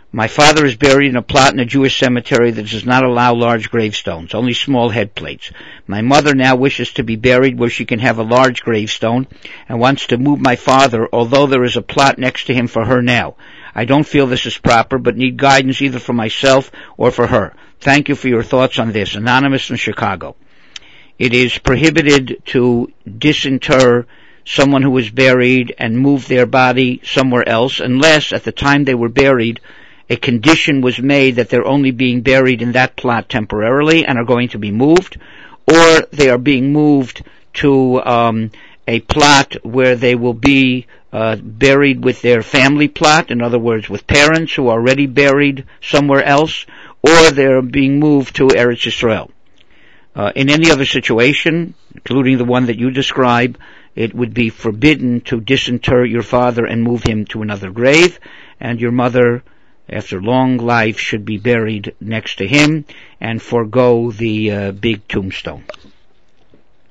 My father is buried in a plot in a Jewish cemetery that does not allow large gravestones, only small head plates. My mother now wishes to be buried where she can have a large gravestone and wants to move my father, although there is a plot next to him for her now. I don't feel this is proper, but need guidance either for myself or for her. Thank you for your thoughts on this. Anonymous in Chicago. It is prohibited to disinter someone who was buried and move their body somewhere else unless at the time they were buried a condition was made that they're only being buried in that plot temporarily and are going to be moved, or they are being moved to a plot where they will be buried with their family plot, in other words, with parents who are already buried somewhere else, or they're being moved to Eretz Yisrael. In any other situation, including the one that you describe, it would be forbidden to disinter your father and move him to another grave, and your mother, after long life, should be buried next to him and forego the big tombstone.